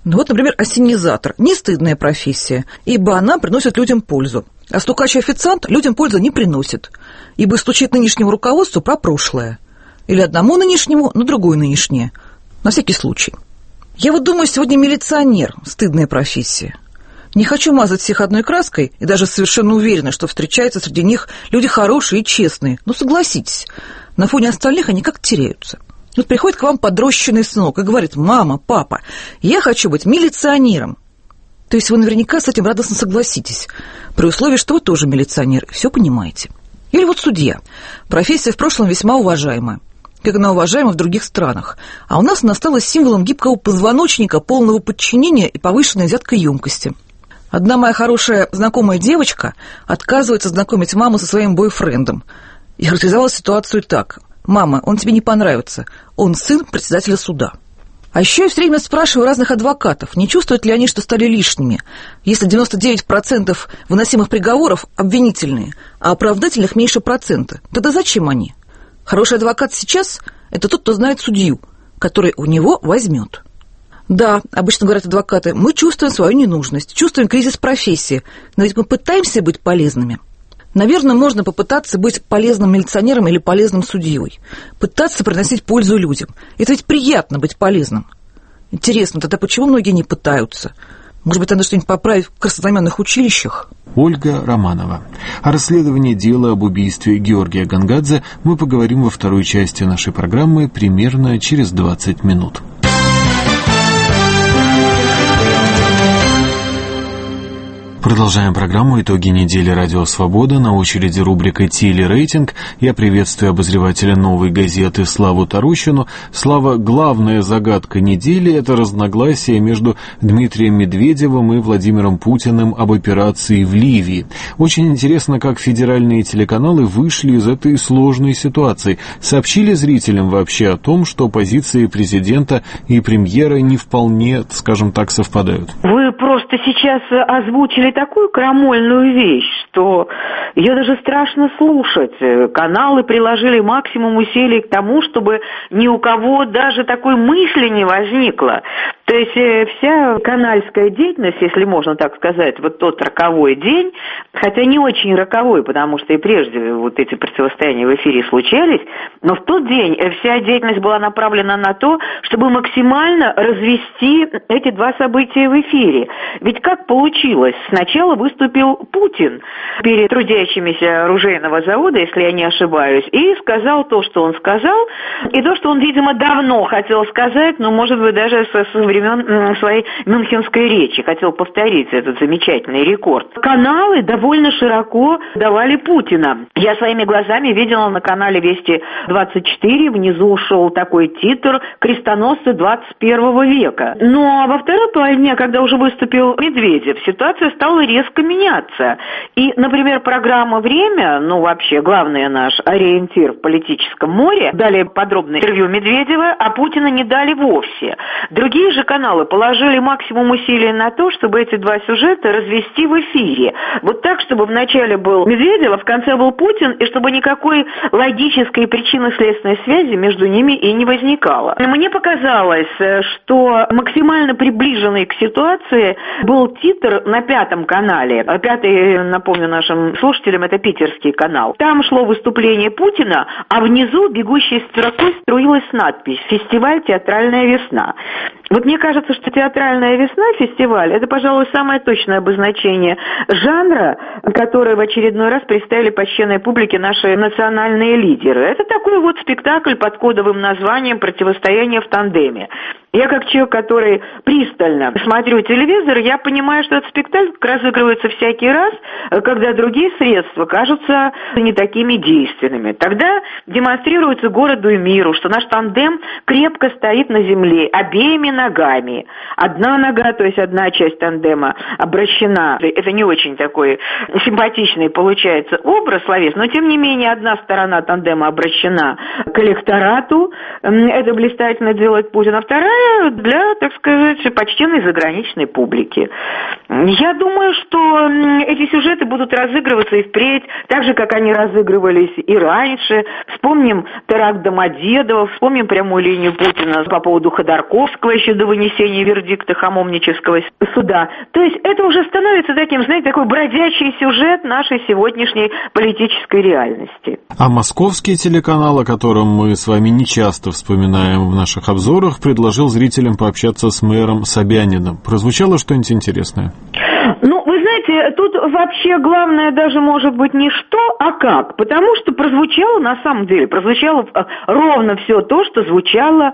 Ну вот, например, ассенизатор. Не стыдная профессия, ибо она приносит людям пользу. А стукач-официант людям пользу не приносит, ибо стучит нынешнему руководству про прошлое. Или одному нынешнему, на другое нынешнее. На всякий случай. Я вот думаю, сегодня милиционер – стыдная профессия. Не хочу мазать всех одной краской, и даже совершенно уверена, что встречаются среди них люди хорошие и честные. Но согласитесь, на фоне остальных они как теряются. Вот приходит к вам подрощенный сынок и говорит: «Мама, папа, я хочу быть милиционером». То есть вы наверняка с этим радостно согласитесь, при условии, что вы тоже милиционер, и все понимаете. Или вот судья. Профессия в прошлом весьма уважаемая, как она уважаема в других странах. А у нас она стала символом гибкого позвоночника, полного подчинения и повышенной взяткоемкости. Одна моя хорошая знакомая девочка отказывается знакомить маму со своим бойфрендом. И характеризовала ситуацию так: «Мама, он тебе не понравится, он сын председателя суда». А еще я все время спрашиваю разных адвокатов, не чувствуют ли они, что стали лишними, если девяносто девять процентов выносимых приговоров обвинительные, а оправдательных меньше процента. Тогда зачем они? Хороший адвокат сейчас – это тот, кто знает судью, который у него возьмет. Да, обычно говорят адвокаты, мы чувствуем свою ненужность, чувствуем кризис профессии, но ведь мы пытаемся быть полезными. Наверное, можно попытаться быть полезным милиционером или полезным судьей, пытаться приносить пользу людям. Это ведь приятно быть полезным. Интересно, тогда почему многие не пытаются? Может быть, надо что-нибудь поправить в краснознаменных училищах? Ольга Романова. О расследовании дела об убийстве Георгия Гонгадзе мы поговорим во второй части нашей программы примерно через двадцать минут. Продолжаем программу «Итоги недели. Радио Свобода». На очереди рубрика «Телерейтинг». Я приветствую обозревателя «Новой газеты» Славу Тарущину. Слава, главная загадка недели – это разногласия между Дмитрием Медведевым и Владимиром Путиным об операции в Ливии. Очень интересно, как федеральные телеканалы вышли из этой сложной ситуации. Сообщили зрителям вообще о том, что позиции президента и премьера не вполне, скажем так, совпадают? Вы просто сейчас озвучили такую крамольную вещь, что ее даже страшно слушать. Каналы приложили максимум усилий к тому, чтобы ни у кого даже такой мысли не возникло. То есть вся канальская деятельность, если можно так сказать, вот тот роковой день, хотя не очень роковой, потому что и прежде вот эти противостояния в эфире случались, но в тот день вся деятельность была направлена на то, чтобы максимально развести эти два события в эфире. Ведь как получилось? Сначала выступил Путин перед трудящимися оружейного завода, если я не ошибаюсь, и сказал то, что он сказал, и то, что он, видимо, давно хотел сказать, но, может быть, даже со, со времен своей мюнхенской речи хотел повторить этот замечательный рекорд. Каналы довольно широко давали Путина. Я своими глазами видела на канале Вести двадцать четыре, внизу шел такой титр «Крестоносцы двадцать первого века». Но во второй половине, когда уже выступил Медведев, ситуация стала резко меняться. И, например, программа «Время», ну вообще главный наш ориентир в политическом море, дали подробное интервью Медведева, а Путина не дали вовсе. Другие же каналы положили максимум усилий на то, чтобы эти два сюжета развести в эфире. Вот так, чтобы в начале был Медведев, а в конце был Путин, и чтобы никакой логической причинно-следственной связи между ними и не возникало. Мне показалось, что максимально приближенный к ситуации был титр на пятом канале. Пятый, напомню нашим слушателям, это питерский канал. Там шло выступление Путина, а внизу бегущей строкой струилась надпись «Фестиваль «Театральная весна». Вот мне кажется, что «Театральная весна» фестиваль – это, пожалуй, самое точное обозначение жанра, которое в очередной раз представили почтенной публике наши национальные лидеры. Это такой вот спектакль под кодовым названием «Противостояние в тандеме». Я, как человек, который пристально смотрю телевизор, я понимаю, что этот спектакль разыгрывается всякий раз, когда другие средства кажутся не такими действенными. Тогда демонстрируется городу и миру, что наш тандем крепко стоит на земле обеими ногами. Одна нога, то есть одна часть тандема обращена. Это не очень такой симпатичный получается образ словесный, но тем не менее одна сторона тандема обращена к электорату, это блистательно делает Путин, а вторая для, так сказать, почтенной заграничной публики. Я думаю, что эти сюжеты будут разыгрываться и впредь, так же, как они разыгрывались и раньше. Вспомним теракт Домодедово, вспомним прямую линию Путина по поводу Ходорковского еще до вынесения вердикта Хамовнического суда. То есть это уже становится таким, знаете, такой бродячий сюжет нашей сегодняшней политической реальности. А московский телеканал, о котором мы с вами не часто вспоминаем в наших обзорах, предложил зрителям пообщаться с мэром Собяниным. Прозвучало что-нибудь интересное? Ну, вы знаете, тут вообще главное даже может быть не что, а как. Потому что прозвучало, на самом деле, прозвучало ровно все то, что звучало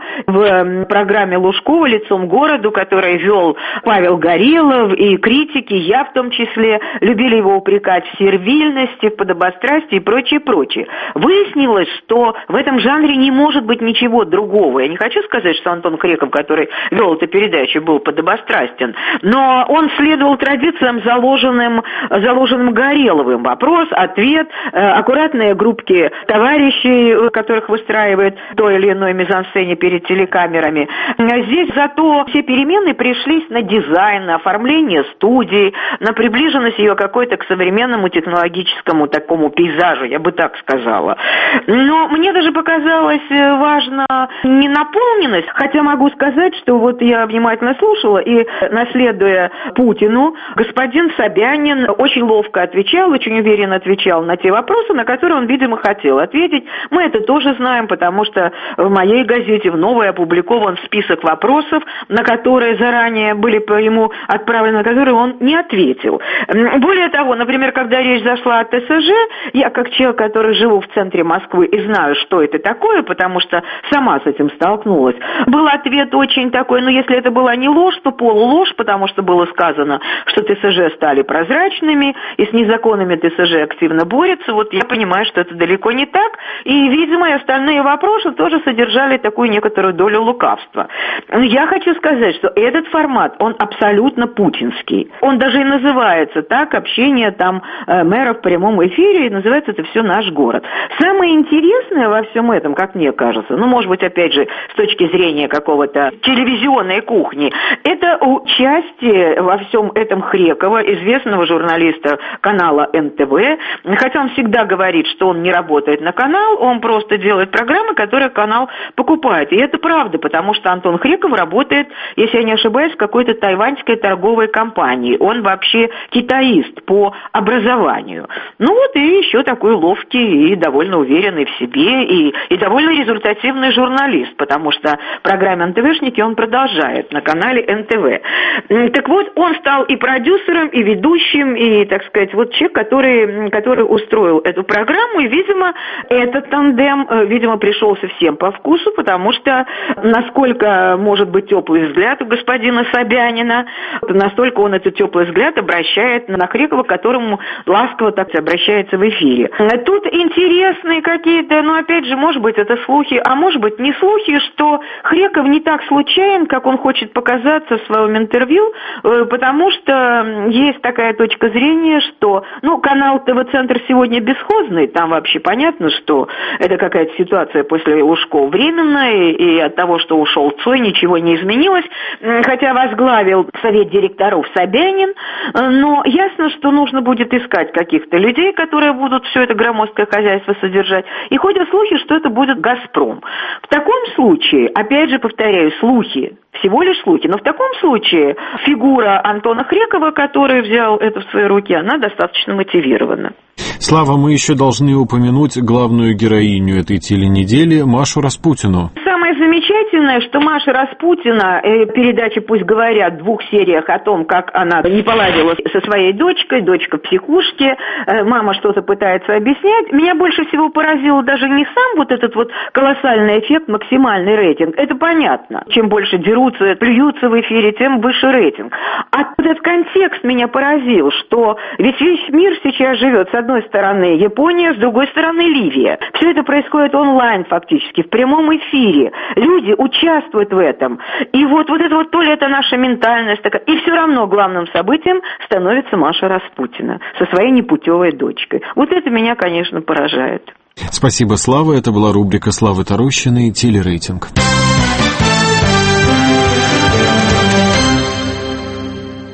в программе Лужкова «Лицом городу», которую вел Павел Горелов, и критики, я в том числе, любили его упрекать в сервильности, в подобострастии и прочее, прочее. Выяснилось, что в этом жанре не может быть ничего другого. Я не хочу сказать, что Антон Креков, который вел эту передачу, был подобострастен, но он следовал традициям, заложенным, заложенным Гореловым. Вопрос, ответ, аккуратные группки товарищей, которых выстраивает той или иной мизансцене перед телекамерами. Здесь зато все перемены пришлись на дизайн, на оформление студии, на приближенность ее какой-то к современному технологическому такому пейзажу, я бы так сказала. Но мне даже показалось важно не наполненность, хотя могу сказать, что вот я внимательно слушала, и, наследуя Путину, господин Собянин очень ловко отвечал, очень уверенно отвечал на те вопросы, на которые он, видимо, хотел ответить. Мы это тоже знаем, потому что в моей газете в «Новой» опубликован список вопросов, на которые заранее были по ему отправлены, на которые он не ответил. Более того, например, когда речь зашла о ТСЖ, я как человек, который живу в центре Москвы и знаю, что это такое, потому что сама с этим столкнулась, был ответ очень такой, ну, если это была не ложь, то полуложь, потому что было сказано, что ТСЖ стали прозрачными и с незаконными ТСЖ активно борются. Вот я понимаю, что это далеко не так, и, видимо, и остальные вопросы тоже содержали такую некоторую долю лукавства. Но я хочу сказать, что этот формат, он абсолютно путинский. Он даже и называется так, общение там э, мэра в прямом эфире, и называется это все «Наш город». Самое интересное во всем этом, как мне кажется, ну, может быть, опять же, с точки зрения какого-то телевизионной кухни, это участие во всем этом Хрекова, известного журналиста канала эн тэ вэ, хотя он всегда говорит, что он не работает на канал, он просто делает программы, которые канал покупает. И это правда, потому что Антон Хреков работает, если я не ошибаюсь, в какой-то тайваньской торговой компании. Он вообще китаист по образованию. Ну вот и еще такой ловкий и довольно уверенный в себе, и, и довольно результативный журналист, потому что в программе эн тэ вэ-шники он продолжает на канале эн тэ вэ. Так вот, он стал и продюсером, и ведущим, и, так сказать, вот человек, который, который устроил эту программу, и, видимо, этот тандем, видимо, пришелся всем по вкусу, потому что насколько может быть теплый взгляд у господина Собянина, настолько он этот теплый взгляд обращает на Хрекова, к которому ласково так обращается в эфире. Тут интересные какие-то, ну, опять же, может быть, это слухи, а может быть, не слухи, что Хреков не так случайен, как он хочет показаться в своем интервью, потому что есть такая точка зрения, что, ну, канал ТВ-центр сегодня бесхозный, там вообще понятно, что это какая-то ситуация после Лужкова временная, и от того, что ушел Цой, ничего не изменилось, хотя возглавил совет директоров Собянин, но ясно, что нужно будет искать каких-то людей, которые будут все это громоздкое хозяйство содержать, и ходят слухи, что это будет «Газпром». В таком случае, опять же повторяю, слухи, всего лишь слухи, но в таком случае фигура Антона Хрекова, который взял это в свои руки, она достаточно мотивирована. Слава, мы еще должны упомянуть главную героиню этой теленедели, Машу Распутину. Самое замечательное, что Маша Распутина, э, передача «Пусть говорят» в двух сериях о том, как она не поладила со своей дочкой, дочка в психушке, э, мама что-то пытается объяснять. Меня больше всего поразило даже не сам вот этот вот колоссальный эффект, максимальный рейтинг. Это понятно. Чем больше дерутся, плюются в эфире, тем выше рейтинг. А вот этот контекст меня поразил, что ведь весь мир сейчас живет, с одной стороны Япония, с другой стороны Ливия. Все это происходит онлайн фактически, в прямом эфире. Люди участвуют в этом. И вот, вот это вот то ли это наша ментальность такая. И все равно главным событием становится Маша Распутина со своей непутевой дочкой. Вот это меня, конечно, поражает. Спасибо, Слава. Это была рубрика Славы Тарущиной «Телерейтинг». В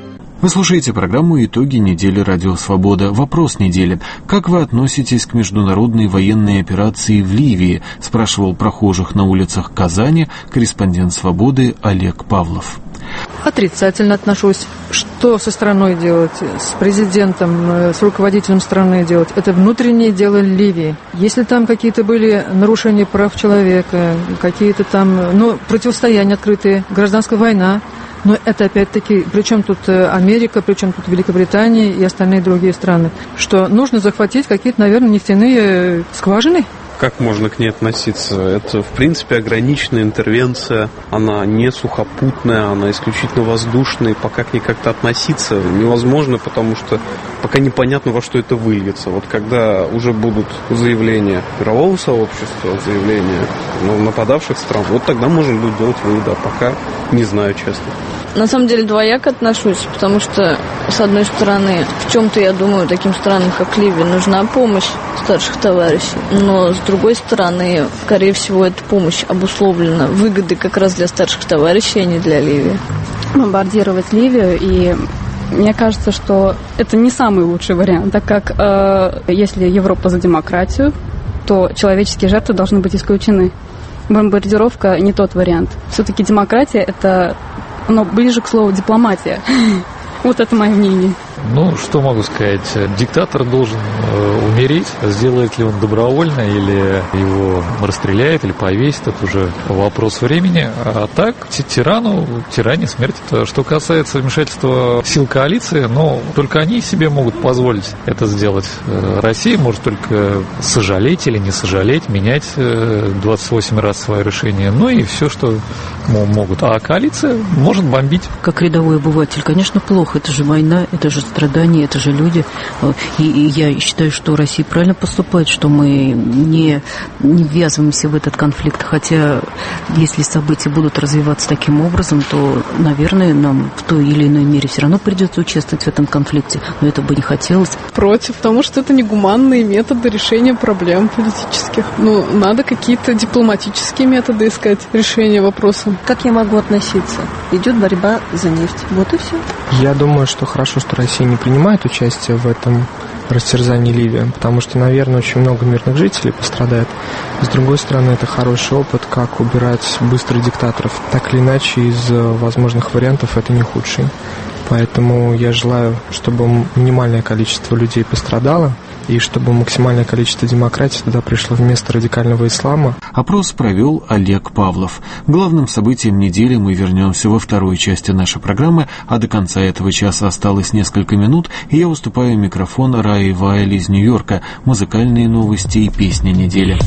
Вы слушаете программу «Итоги недели Радио Свобода». Вопрос недели. Как вы относитесь к международной военной операции в Ливии? Спрашивал прохожих на улицах Казани корреспондент «Свободы» Олег Павлов. Отрицательно отношусь. Что со страной делать, с президентом, с руководителем страны делать? Это внутреннее дело Ливии. Если там какие-то были нарушения прав человека, какие-то там, ну, противостояния открытые, гражданская война, но это опять-таки, причем тут Америка, причем тут Великобритания и остальные другие страны, что нужно захватить какие-то, наверное, нефтяные скважины? Как можно к ней относиться? Это, в принципе, ограниченная интервенция. Она не сухопутная, она исключительно воздушная. И пока к ней как-то относиться невозможно, потому что пока непонятно, во что это выльется. Вот когда уже будут заявления мирового сообщества, заявления ну, нападавших стран, вот тогда можно будет делать выводы. А пока не знаю, честно. На самом деле двояко отношусь, потому что, с одной стороны, в чем-то, я думаю, таким странам, как Ливия, нужна помощь старших товарищей. Но, с другой стороны, скорее всего, эта помощь обусловлена выгодой как раз для старших товарищей, а не для Ливии. Бомбардировать Ливию, и мне кажется, что это не самый лучший вариант, так как э, если Европа за демократию, то человеческие жертвы должны быть исключены. Бомбардировка не тот вариант. Все-таки демократия – это... но ближе к слову дипломатия. Вот это мое мнение. Ну, что могу сказать? Диктатор должен э, умереть. Сделает ли он добровольно, или его расстреляет, или повесит, это уже вопрос времени. А так, тирану, тиране смерть. Это что касается вмешательства сил коалиции, но только они себе могут позволить это сделать. Россия может только сожалеть или не сожалеть, менять двадцать восемь раз свое решение. Ну и все, что могут. А коалиция может бомбить. Как рядовой обыватель, конечно, плохо. Это же война, это же страдания, это же люди. И, и я считаю, что Россия правильно поступает, что мы не, не ввязываемся в этот конфликт. Хотя, если события будут развиваться таким образом, то, наверное, нам в той или иной мере все равно придется участвовать в этом конфликте. Но это бы не хотелось. Против, потому что это негуманные методы решения проблем политических. Ну, надо какие-то дипломатические методы искать решения вопроса. Как я могу относиться? Идет борьба за нефть. Вот и все. Я думаю, что хорошо, что Россия не принимает участие в этом растерзании Ливии, потому что, наверное, очень много мирных жителей пострадает. С другой стороны, это хороший опыт, как убирать быстро диктаторов. Так или иначе, из возможных вариантов это не худший. Поэтому я желаю, чтобы минимальное количество людей пострадало, и чтобы максимальное количество демократии туда пришло вместо радикального ислама. Опрос провел Олег Павлов. К главным событиям недели мы вернемся во второй части нашей программы, а до конца этого часа осталось несколько минут, и я уступаю микрофон Раи Вайль из Нью-Йорка. Музыкальные новости и песни недели.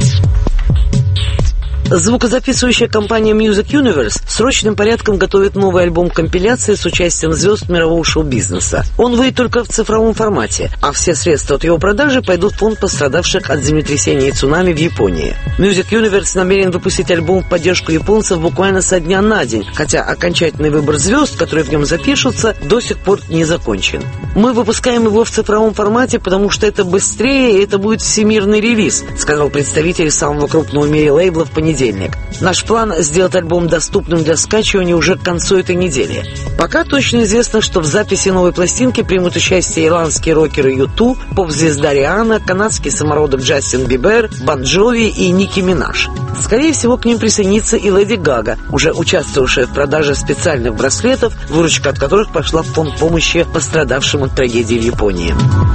Звукозаписывающая компания Music Universe срочным порядком готовит новый альбом-компиляции с участием звезд мирового шоу-бизнеса. Он выйдет только в цифровом формате, а все средства от его продажи пойдут в фонд пострадавших от землетрясения и цунами в Японии. Music Universe намерен выпустить альбом в поддержку японцев буквально со дня на день, хотя окончательный выбор звезд, которые в нем запишутся, до сих пор не закончен. Мы выпускаем его в цифровом формате, потому что это быстрее и это будет всемирный релиз, сказал представитель самого крупного в мире лейбла в понедельник. Наш план — сделать альбом доступным для скачивания уже к концу этой недели. Пока точно известно, что в записи новой пластинки примут участие ирландские рокеры ю ту, поп-звезда Риhanna, канадский самородок Джастин Бибер, Бон Джови и Ники Минаж. Скорее всего, к ним присоединится и Леди Гага, уже участвовавшая в продаже специальных браслетов, выручка от которых пошла в фонд помощи пострадавшим от трагедии в Японии.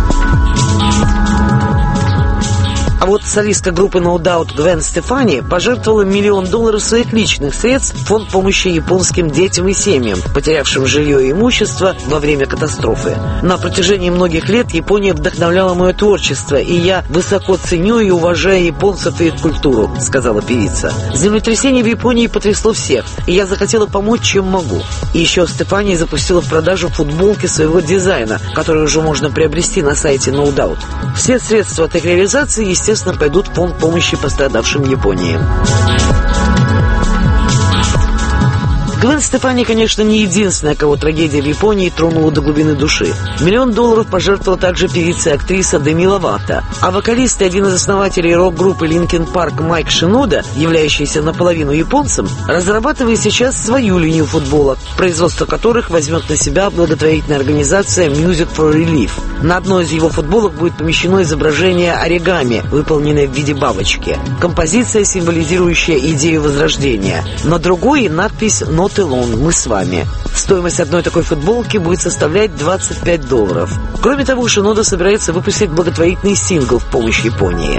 А вот солистка группы No Doubt Гвен Стефани пожертвовала миллион долларов своих личных средств в фонд помощи японским детям и семьям, потерявшим жилье и имущество во время катастрофы. На протяжении многих лет Япония вдохновляла мое творчество, и я высоко ценю и уважаю японцев и их культуру, сказала певица. Землетрясение в Японии потрясло всех, и я захотела помочь, чем могу. И еще Стефани запустила в продажу футболки своего дизайна, которые уже можно приобрести на сайте No Doubt. Все средства от их реализации, естественно, естественно, пойдут в фонд помощи пострадавшим Японии. Гвен Стефани, конечно, не единственная, кого трагедия в Японии тронула до глубины души. Миллион долларов пожертвовала также певица и актриса Деми Ловато. А вокалист и один из основателей рок-группы Linkin Park Майк Шинода, являющийся наполовину японцем, разрабатывает сейчас свою линию футболок, производство которых возьмет на себя благотворительная организация Music for Relief. На одной из его футболок будет помещено изображение оригами, выполненное в виде бабочки. Композиция, символизирующая идею возрождения. На другой надпись «Not alone», «Мы с вами». Стоимость одной такой футболки будет составлять двадцать пять долларов. Кроме того, Шинода собирается выпустить благотворительный сингл в помощь Японии.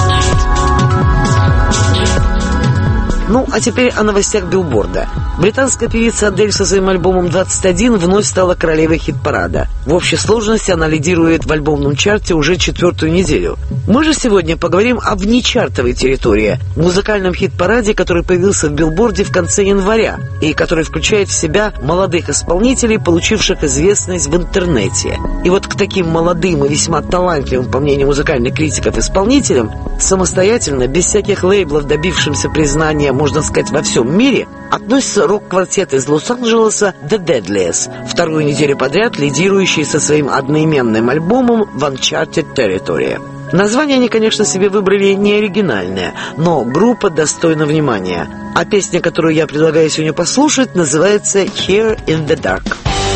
Ну, а теперь о новостях билборда. Британская певица Адель со своим альбомом двадцать один вновь стала королевой хит-парада. В общей сложности она лидирует в альбомном чарте уже четвертую неделю. Мы же сегодня поговорим о внечартовой территории, музыкальном хит-параде, который появился в билборде в конце января и который включает в себя молодых исполнителей, получивших известность в интернете. И вот к таким молодым и весьма талантливым, по мнению музыкальных критиков, исполнителям, самостоятельно, без всяких лейблов, добившимся признания, можно сказать, во всем мире, относится рок-квартет из Лос-Анджелеса The Deadlies, вторую неделю подряд лидирующий со своим одноименным альбомом в Uncharted Territory. Название они, конечно, себе выбрали не оригинальное, но группа достойна внимания. А песня, которую я предлагаю сегодня послушать, называется «Here in the Dark».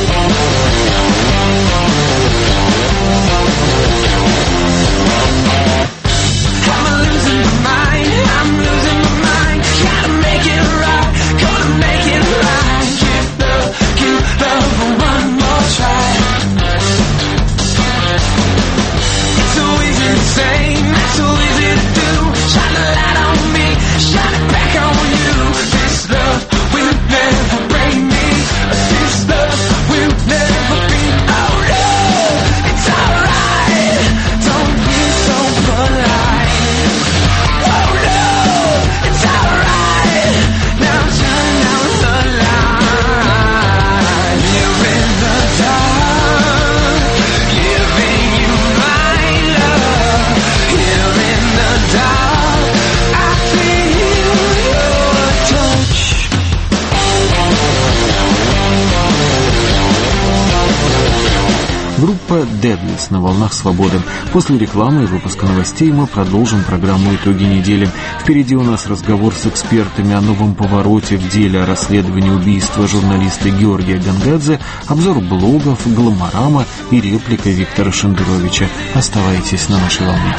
Группа Deadlies на волнах свободы. После рекламы и выпуска новостей мы продолжим программу «Итоги недели». Впереди у нас разговор с экспертами о новом повороте в деле о расследовании убийства журналиста Георгия Гангадзе, обзор блогов, гломорама и реплика Виктора Шендеровича. Оставайтесь на нашей волне.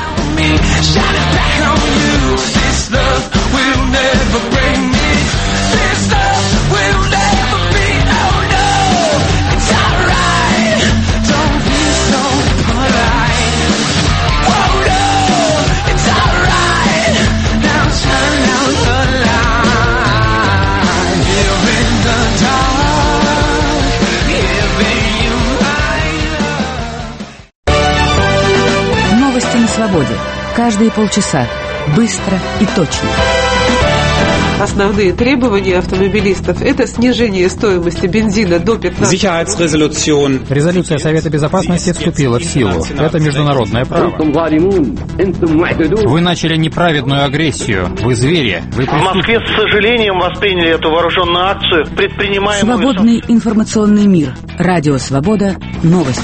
Свободе. Каждые полчаса. Быстро и точно. Основные требования автомобилистов – это снижение стоимости бензина до пятнадцати. Резолюция Совета Безопасности вступила в силу. Это международное право. Вы начали неправедную агрессию. Вы звери. Вы В Москве, с сожалением, восприняли эту вооруженную акцию, предпринимаемую... Свободный информационный мир. Радио Свобода. Новости.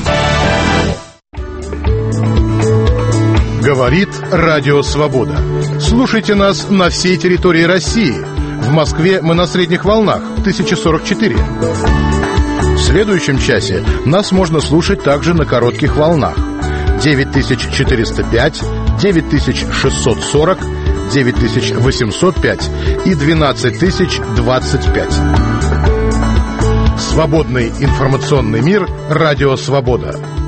Говорит Радио Свобода. Слушайте нас на всей территории России. В Москве мы на средних волнах тысяча сорок четыре. В следующем часе нас можно слушать также на коротких волнах девять тысяч четыреста пять, девять тысяч шестьсот сорок, девять тысяч восемьсот пять и двенадцать тысяч двадцать пять. Свободный информационный мир. Радио Свобода.